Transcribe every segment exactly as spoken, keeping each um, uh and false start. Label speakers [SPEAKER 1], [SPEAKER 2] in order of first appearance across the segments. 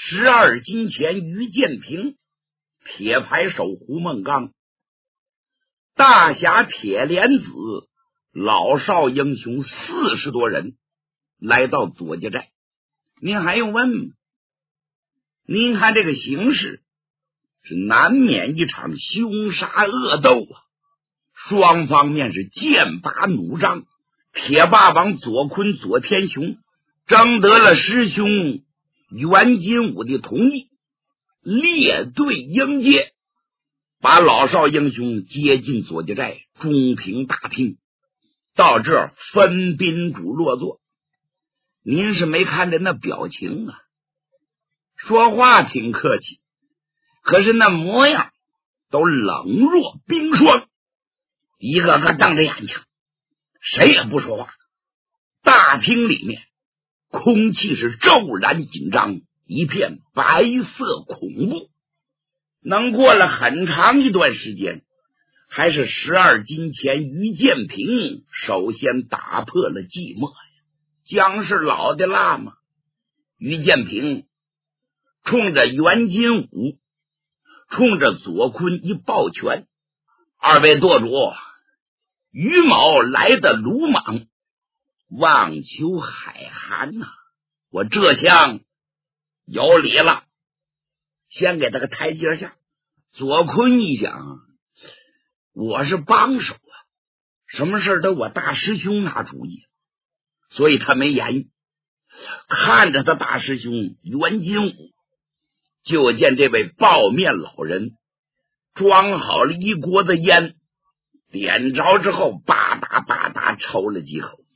[SPEAKER 1] 十二金钱于建平，铁牌手胡梦刚，大侠铁莲子，老少英雄四十多人来到左家寨。您还用问吗？您看这个形势是难免一场凶杀恶斗啊！双方面是剑拔弩张，铁霸王左坤、左天雄征得了师兄袁金武的同意，列队迎接，把老少英雄接进左家寨中庭大厅。到这儿分宾主落座，您是没看见那表情啊？说话挺客气，可是那模样都冷若冰霜，一个个瞪着眼睛，谁也不说话。大厅里面空气是骤然紧张，一片白色恐怖。能过了很长一段时间，还是十二金钱于建平首先打破了寂寞呀。姜是老的辣嘛，于建平冲着袁金武，冲着左坤一抱拳：“二位舵主，于某来的鲁莽，望求海涵呐、啊，我这厢有礼了。”先给他个台阶下。左坤一想，我是帮手啊，什么事都我大师兄拿主意，所以他没言语。看着他大师兄袁金武，就见这位抱面老人装好了一锅子烟，点着之后吧嗒吧嗒抽了几口。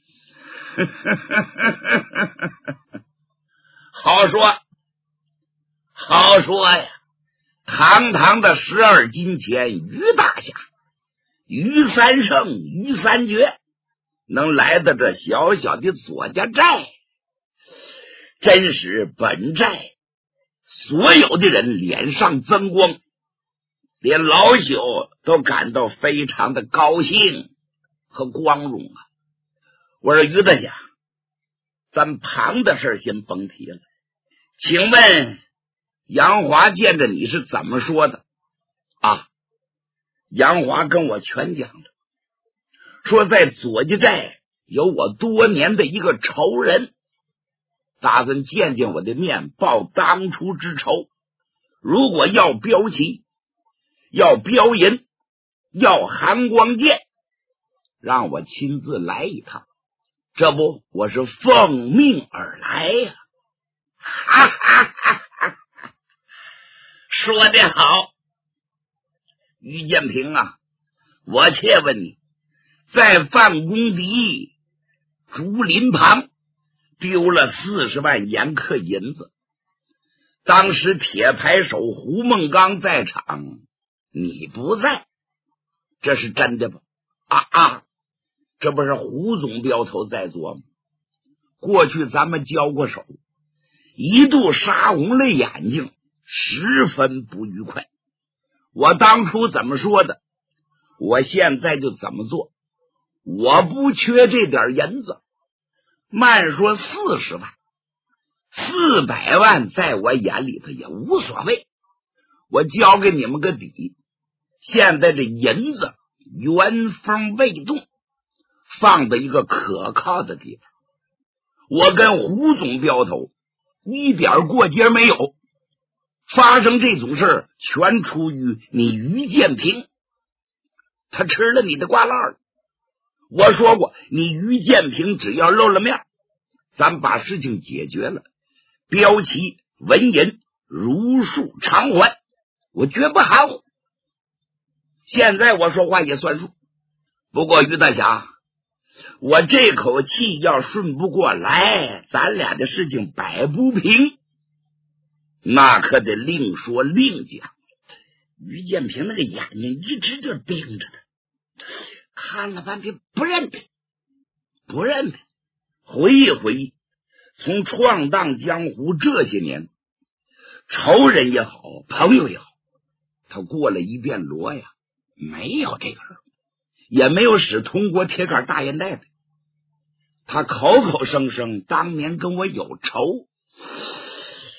[SPEAKER 1] 好说好说呀，堂堂的十二金钱于大侠，于三圣、于三绝，能来到这小小的左家寨，真是本寨所有的人脸上增光，连老朽都感到非常的高兴和光荣啊！我说于大侠，咱旁的事先甭提了，请问杨华见着你是怎么说的啊？杨华跟我全讲了，说在左家寨有我多年的一个仇人，打算见见我的面，报当初之仇。如果要标旗，要标银，要寒光剑，让我亲自来一趟。这不，我是奉命而来呀、啊！哈哈哈哈！说得好，于建平啊，我且问你，在范公敌竹林旁丢了四十万盐克银子，当时铁牌手胡梦刚在场，你不在，这是真的吧？啊啊！这不是胡总镖头在做吗？过去咱们交过手，一度杀红了眼睛，十分不愉快。我当初怎么说的，我现在就怎么做。我不缺这点银子，慢说四十万，四百万在我眼里头也无所谓。我交给你们个底，现在这银子原封未动，放在一个可靠的地方。我跟胡总镖头一点过节没有，发生这种事全出于你于建平，他吃了你的瓜烂了。我说过，你于建平只要露了面，咱把事情解决了，标旗纹银如数偿还，我绝不含糊。现在我说话也算数。不过于大侠，我这口气要顺不过来，咱俩的事情摆不平，那可得另说另讲。于建平那个眼睛一直就盯着他，看了半天不认得，不认得。回忆回忆，从闯荡江湖这些年，仇人也好，朋友也好，他过了一遍锣呀，没有这个人，也没有使通国铁杆大烟袋的。他口口声声当年跟我有仇，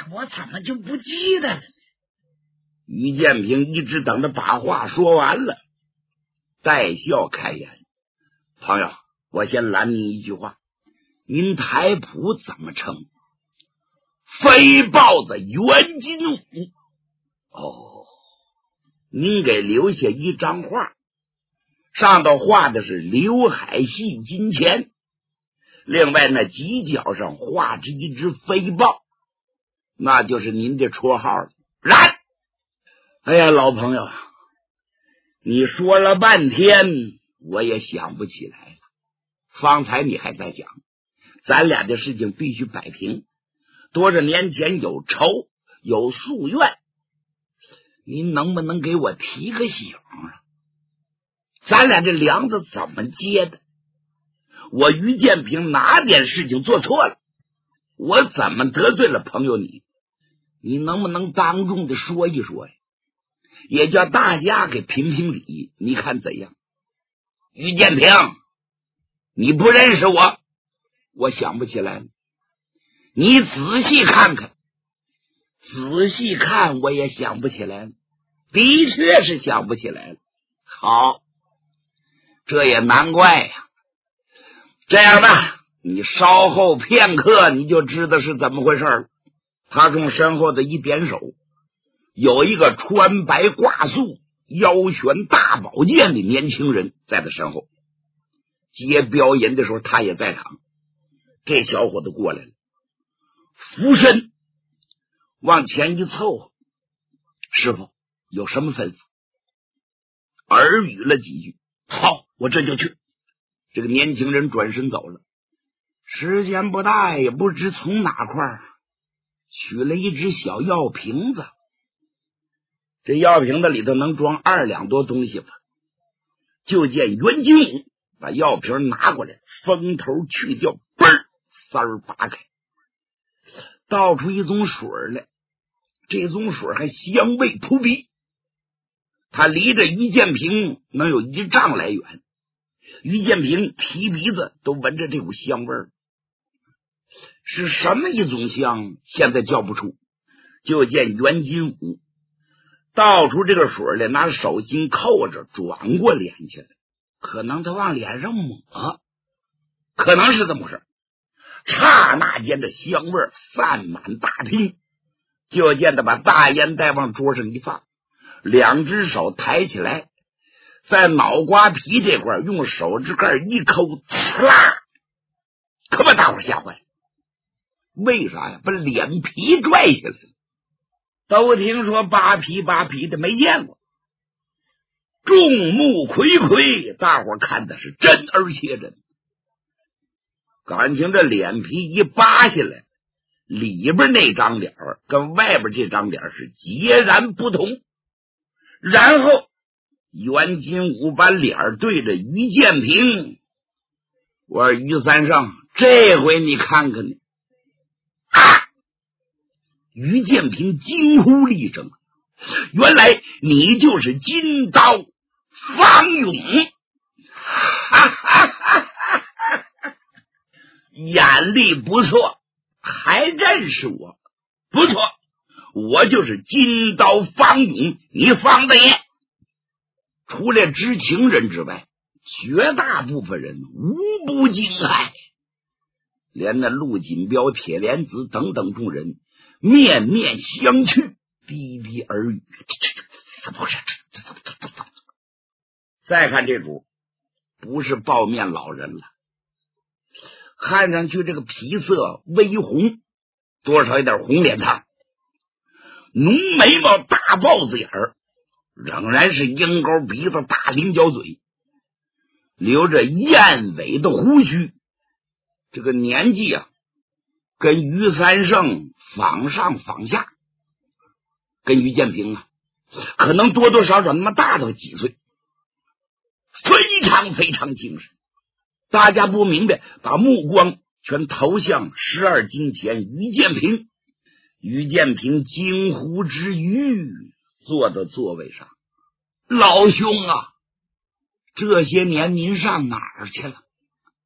[SPEAKER 1] 我怎么就不记得了？于建平一直等着把话说完了，带笑开言：朋友，我先拦您一句话，您台谱怎么称？飞豹的袁金武。哦，您给留下一张画，上头画的是刘海系金钱，另外那犄角上画着一只飞豹，那就是您的绰号了。然，哎呀，老朋友，你说了半天我也想不起来了。方才你还在讲咱俩的事情必须摆平，多少年前有仇有夙愿，您能不能给我提个醒啊？咱俩这梁子怎么接的？我于建平哪点事情做错了？我怎么得罪了朋友你？你能不能当众的说一说呀？也叫大家给评评理，你看怎样？于建平，你不认识我？我想不起来了。你仔细看看。仔细看我也想不起来了，的确是想不起来了。好，这也难怪呀。这样吧，你稍后片刻你就知道是怎么回事了。他从身后的一点手，有一个穿白挂素腰悬大宝剑的年轻人在他身后，接镖银的时候他也在场。这小伙子过来了，俯身往前一凑合，师傅有什么吩咐？耳语了几句，好，我这就去。这个年轻人转身走了，时间不大，也不知从哪块取了一只小药瓶子，这药瓶子里头能装二两多东西吧。就见袁金武把药瓶拿过来，封头去掉，嘣儿，塞儿拔开，倒出一种水来。这种水还香味扑鼻，他离着于建平能有一丈来远，于建平提鼻子都闻着这股香味儿，是什么一种香现在叫不出。就见袁金武倒出这个水来，拿手巾扣着转过脸去了，可能他往脸上抹，可能是这么回事。刹那间的香味散满大厅，就见他把大烟袋往桌上一放，两只手抬起来，在脑瓜皮这块用手指盖一抠，呲啦，可把大伙吓坏了。为啥呀？把脸皮拽下来了。都听说扒皮扒皮的，没见过。众目睽睽，大伙看的是真而且真。感情这脸皮一扒下来，里边那张脸跟外边这张脸是截然不同。然后袁金武把脸对着于建平，我说于三胜，这回你看看你啊！于建平惊呼了一声，原来你就是金刀方勇！哈哈哈哈哈！眼力不错，还认识我？不错，我就是金刀方勇，你方大爷。除了知情人之外，绝大部分人无不惊骇，连那陆锦彪、铁莲子等等众人面面相觑，低低耳语：这怎么回事？这怎么怎么怎么？再看这主，不是抱面老人了，看上去这个皮色微红，多少有点红脸汤，浓眉毛、大豹子眼儿，仍然是鹰钩鼻子、大菱角嘴，留着燕尾的胡须。这个年纪啊，跟于三胜仿上仿下，跟于建平啊，可能多多少少那么大到几岁，非常非常精神。大家不明白，把目光全投向十二金钱于建平。于建平惊呼之余，坐在座位上：老兄啊，这些年您上哪儿去了？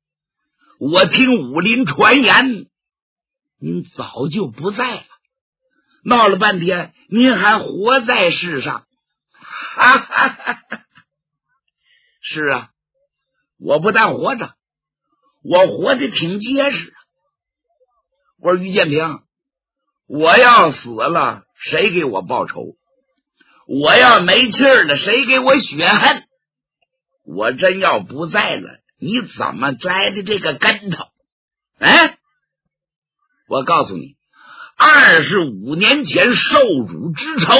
[SPEAKER 1] 我听武林传言，您早就不在了。 闹了半天，您还活在世上。哈哈哈哈，是啊，我不但活着，我活得挺结实。我说于建平，我要死了，谁给我报仇？我要没气儿了，谁给我雪恨？我真要不在了，你怎么栽的这个跟头？哎，我告诉你，二十五年前受辱之仇，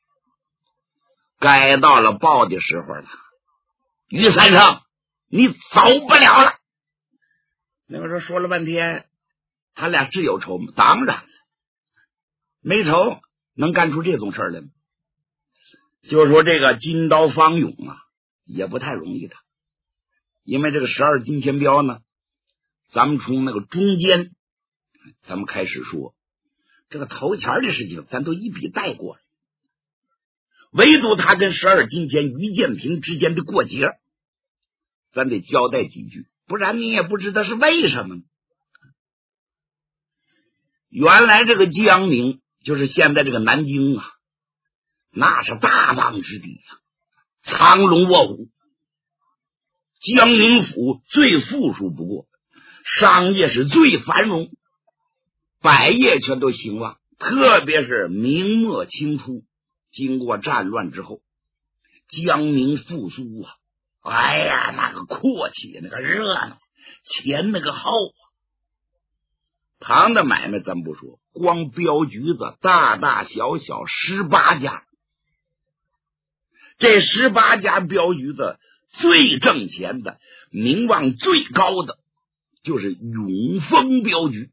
[SPEAKER 1] 该到了报的时候了。于三生，你走不了了。那个时候说了半天，他俩是有仇吗？当然了，没仇能干出这种事来吗？就说这个金刀方勇啊，也不太容易的，因为这个十二金钱镖呢，咱们从那个中间咱们开始说，这个头钱的事情咱都一笔带过了，唯独他跟十二金钱于建平之间的过节，咱得交代几句，不然你也不知道是为什么。原来这个江宁就是现在这个南京啊，那是大邦之地啊，藏龙卧虎，江宁府最富庶不过，商业是最繁荣，百业全都兴旺，特别是明末清初经过战乱之后，江宁复苏啊，哎呀，那个阔气，那个热闹，钱那个厚啊。旁的买卖咱不说，光镖局子大大小小十八家，这十八家镖局子最挣钱的，名望最高的就是永丰镖局。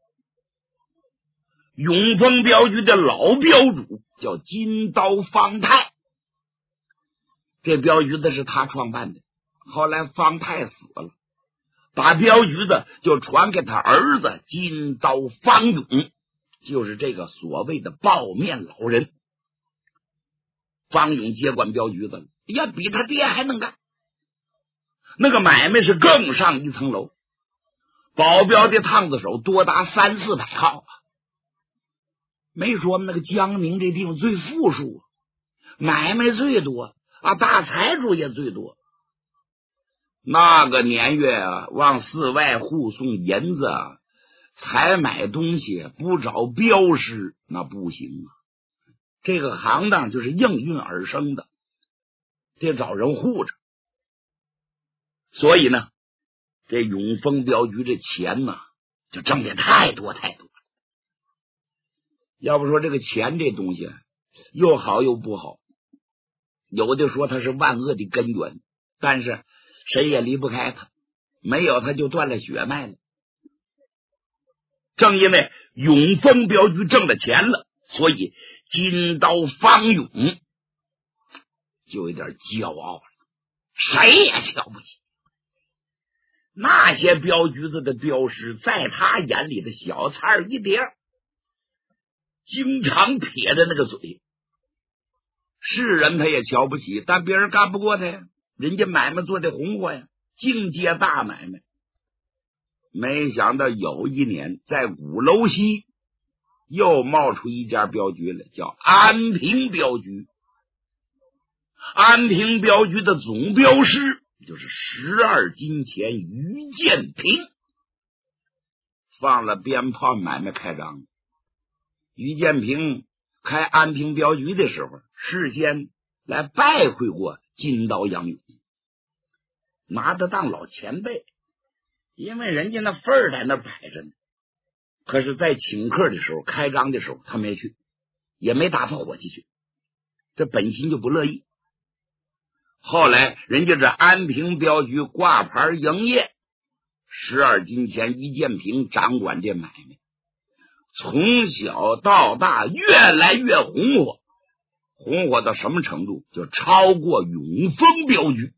[SPEAKER 1] 永丰镖局的老镖主叫金刀方太，这镖局子是他创办的，后来方太死了，把镖局子就传给他儿子金刀方勇，就是这个所谓的抱面老人。方勇接管镖局子，也比他爹还能干，那个买卖是更上一层楼，保镖的趟子手多达三四百号啊。没说那个江宁这地方最富庶，买卖最多啊，大财主也最多。那个年月啊，往寺外护送银子啊，采买东西不找镖师那不行啊。这个行当就是应运而生的，得找人护着。所以呢，这永丰镖局这钱呢，就挣得太多太多了。要不说这个钱这东西又好又不好，有的说它是万恶的根源，但是谁也离不开它，没有它就断了血脉了。正因为永丰镖局挣了钱了，所以金刀方勇就有点骄傲了，谁也瞧不起。那些镖局子的镖师在他眼里的小菜一碟，经常撇着那个嘴，是人他也瞧不起，但别人干不过他呀，人家买卖做的红火呀，净接大买卖。没想到有一年在鼓楼西又冒出一家镖局来，叫安平镖局。安平镖局的总镖师就是十二金钱于建平。放了鞭炮买卖开张，于建平开安平镖局的时候，事先来拜会过金刀杨勇，拿他当老前辈，因为人家那份儿在那摆着呢。可是在请客的时候，开张的时候他没去，也没打发伙计去，这本心就不乐意。后来人家这安平镖局挂牌营业，十二金钱于建平掌管这买卖，从小到大越来越红火，红火到什么程度？就超过永丰镖局。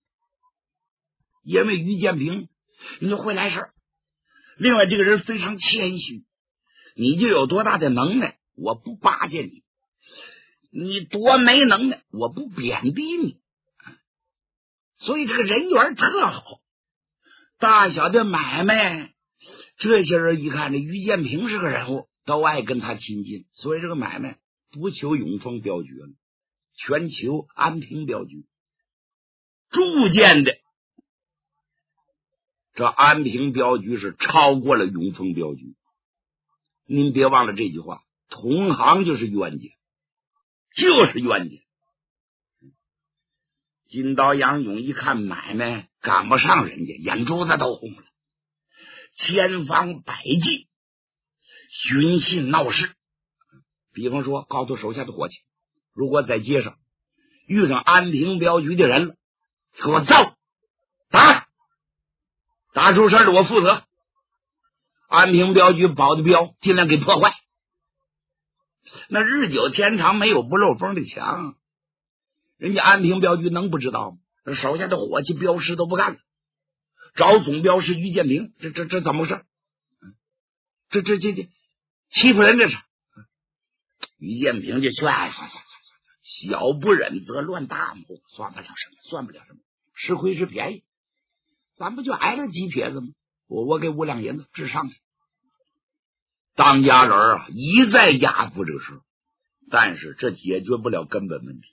[SPEAKER 1] 因为于建平你就会来事儿，另外这个人非常谦虚，你就有多大的能耐我不巴结你，你多没能耐我不贬低你，所以这个人缘特好。大小的买卖，这些人一看这于建平是个人物，都爱跟他亲近，所以这个买卖不求永丰镖局了，全求安平镖局。逐渐的，这安平镖局是超过了永丰镖局。您别忘了这句话，同行就是冤家，就是冤家。金刀杨勇一看买卖赶不上人家，眼珠子都红了，千方百计寻衅闹事。比方说告诉手下的伙计，如果在街上遇上安平镖局的人了，给我揍打，打出事的我负责。安平镖局保的镖尽量给破坏。那日久天长，没有不漏风的墙，人家安平镖局能不知道吗？手下的伙计镖师都不干了，找总镖师于建平，这这这怎么回事？这这这这欺负人这是。于建平就劝，哎，算算算算，小不忍则乱大谋，算不了什么，算不了什么，吃亏是便宜，咱不就挨了几撇子吗？我我给五两银子治上去。当家人啊，一再压服这个事，但是这解决不了根本问题。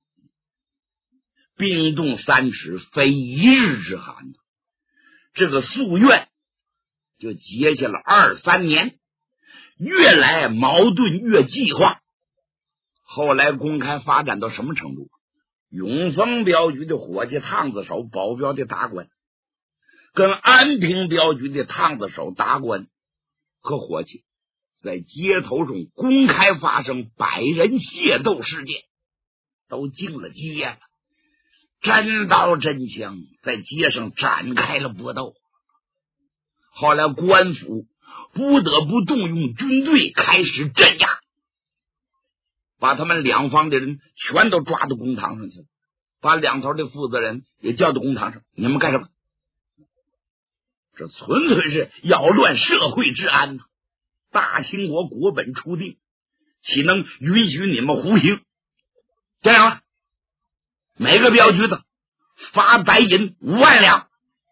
[SPEAKER 1] 冰冻三尺，非一日之寒。这个夙愿就结下了二三年，越来矛盾越激化。后来公开发展到什么程度？永丰镖局的伙计烫子手保镖的达官，跟安平镖局的烫子手达官和伙计在街头上公开发生百人械斗事件，都进了街了，真刀真枪在街上展开了搏斗。后来官府不得不动用军队开始镇压，把他们两方的人全都抓到公堂上去了，把两头的负责人也叫到公堂上，你们干什么？这纯粹是扰乱社会治安呐！大清国国本初定，岂能允许你们胡行？这样了，每个镖局的罚白银五万两，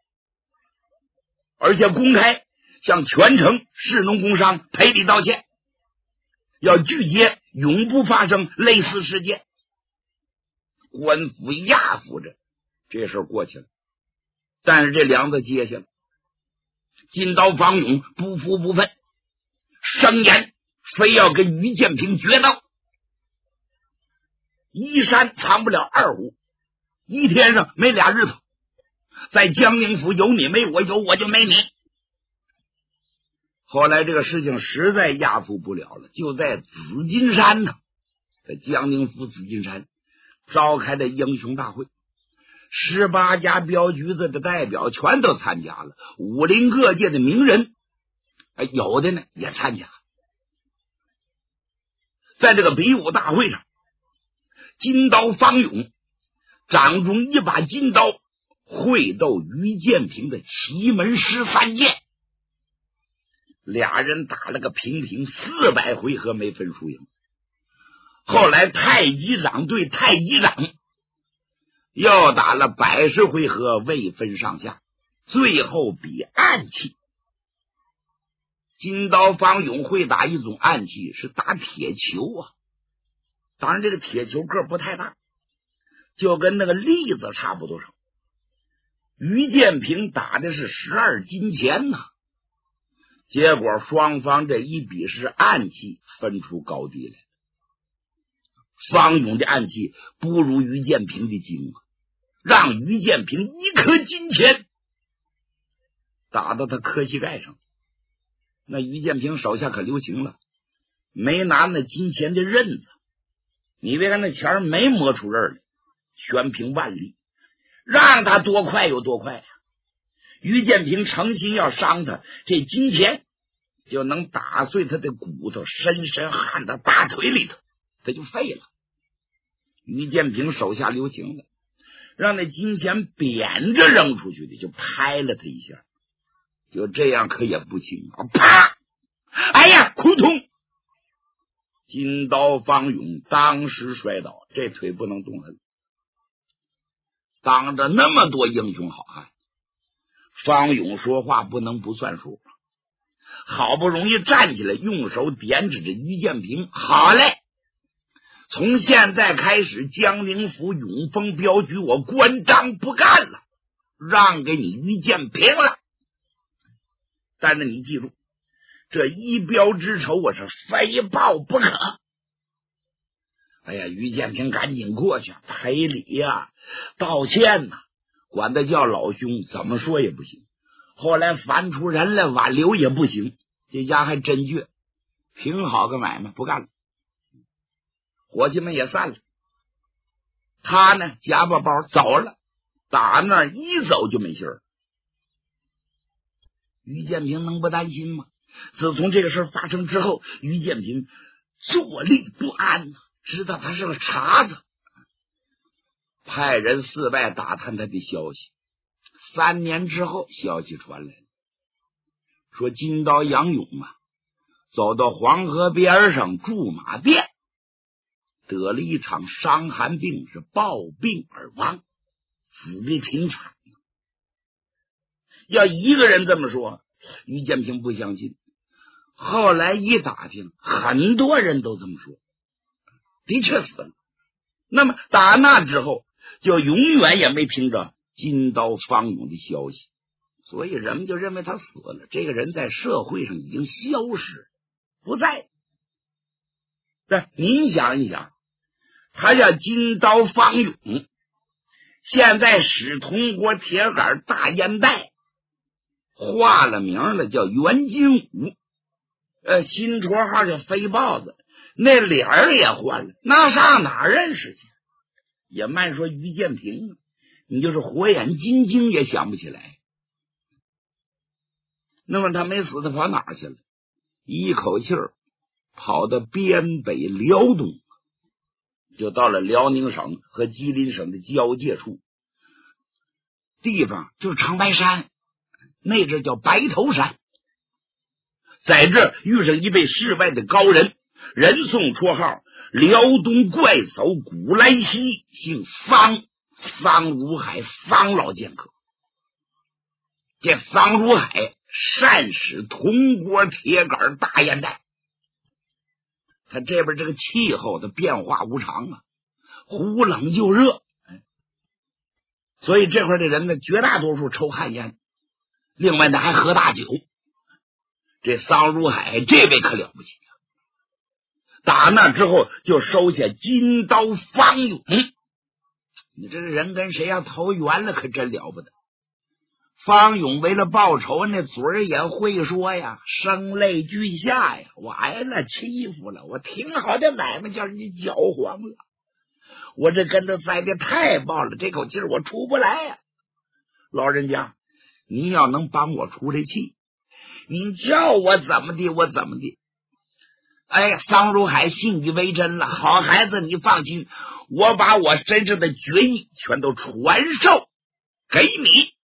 [SPEAKER 1] 而且公开向全城士农工商赔礼道歉，要拒绝永不发生类似事件。官府压服着，这事过去了。但是这梁子接下了，金刀方勇不服不忿，声言非要跟于建平决斗。一山藏不了二虎，一天上没俩日头，在江宁府有你没我，有我就没你。后来这个事情实在压服不了了，就在紫金山呢，在江宁府紫金山召开的英雄大会，十八家镖局子的代表全都参加了，武林各界的名人，有的呢也参加。在这个比武大会上，金刀方勇掌中一把金刀，会斗于建平的奇门十三剑，俩人打了个平平，四百回合没分输赢。后来太极掌对太极掌，又打了百十回合未分上下，最后比暗器。金刀方勇会打一种暗器，是打铁球啊。当然这个铁球个不太大，就跟那个栗子差不多少。于建平打的是十二金钱呐、啊，结果双方这一比是暗器分出高低来。方勇的暗器不如于建平的精啊，让于建平一颗金钱打到他磕膝盖上。那于建平手下可留情了，没拿那金钱的刃子，你别看那钱没磨出刃来，全凭腕力，让他多快有多快呀、啊！于建平诚心要伤他，这金钱就能打碎他的骨头，深深焊到大腿里头，他就废了。于建平手下留情了，让那金钱扁着扔出去的，就拍了他一下，就这样可也不轻啊！啪！哎呀，扑通！金刀方勇当时摔倒，这腿不能动了。当着那么多英雄好汉，方勇说话不能不算数，好不容易站起来，用手点指着于建平：“好嘞， 从现在开始，江宁府永丰镖局我关张不干了，让给你于建平了。但是你记住，这一镖之仇我是非报不可。哎呀，于建平赶紧过去赔礼呀、啊、道歉呐、啊，管他叫老兄，怎么说也不行。后来翻出人来挽留也不行，这家还真倔，挺好个买卖不干了。伙计们也散了，他呢夹巴包走了，打那一走就没信儿。于建平能不担心吗？自从这个事发生之后，于建平坐立不安，知道他是个茬子，派人四外打探他的消息。三年之后，消息传来了，说金刀杨勇啊，走到黄河边上驻马店，得了一场伤寒病，是暴病而亡，死的挺惨。要一个人这么说，于建平不相信。后来一打听，很多人都这么说，的确死了。那么打那之后，就永远也没听着金刀方勇的消息，所以人们就认为他死了。这个人在社会上已经消失不在。但您想一想，他叫金刀方勇，现在使铜锅铁杆大烟袋，化了名了，叫袁金武，呃，新绰号叫飞豹子，那脸儿也换了，那上哪儿认识去？也慢说于建平，你就是火眼金睛也想不起来。那么他没死，他跑哪儿去了？一口气儿跑到边北辽东，就到了辽宁省和吉林省的交界处，地方就是长白山，那阵叫白头山。在这遇上一位世外的高人，人送绰号辽东怪叟古来稀，姓方，方如海，方老剑客。这方如海善使铜锅铁杆大烟袋，他这边这个气候的变化无常啊，忽冷就热，所以这块的人呢，绝大多数抽旱烟，另外呢还喝大酒。这桑如海这位可了不起啊！打那之后就收下金刀方勇，你这个人跟谁要投缘了，可真了不得。方勇为了报仇，那嘴儿也会说呀，声泪俱下呀，完了，欺负了我，挺好的买卖叫人家搅黄了，我这跟他栽的太爆了，这口气我出不来呀。老人家，您要能帮我出这气，您叫我怎么的我怎么的。哎，桑如海信以为真了，好孩子，你放心，我把我身上的绝艺全都传授给你。